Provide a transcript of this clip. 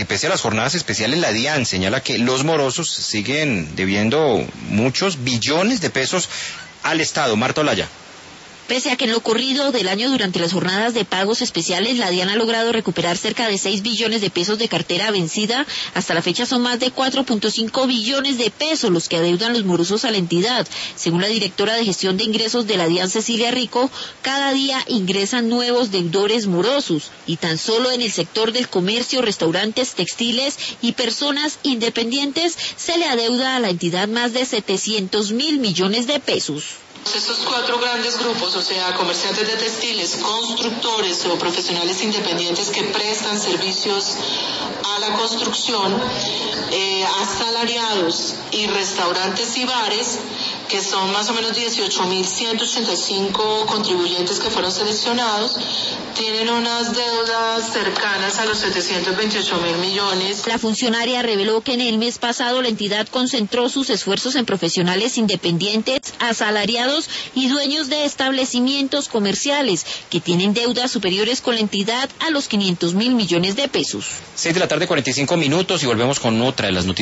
pese a las jornadas especiales, la DIAN señala que los morosos siguen debiendo muchos billones de pesos al Estado. Marta Olaya. Pese a que en lo corrido del año durante las jornadas de pagos especiales, la DIAN ha logrado recuperar cerca de 6 billones de pesos de cartera vencida, hasta la fecha son más de 4.5 billones de pesos los que adeudan los morosos a la entidad. Según la directora de gestión de ingresos de la DIAN, Cecilia Rico, cada día ingresan nuevos deudores morosos y tan solo en el sector del comercio, restaurantes, textiles y personas independientes se le adeuda a la entidad más de 700.000 millones de pesos. Estos 4 grandes grupos, o sea, comerciantes de textiles, constructores o profesionales independientes que prestan servicios a la construcción, asalariados y restaurantes y bares, que son más o menos 18.185 contribuyentes que fueron seleccionados, tienen unas deudas cercanas a los 728.000 millones. La funcionaria reveló que en el mes pasado la entidad concentró sus esfuerzos en profesionales independientes, asalariados y dueños de establecimientos comerciales que tienen deudas superiores con la entidad a los 500.000 millones de pesos. 6:45 p.m. y volvemos con otra de las noticias.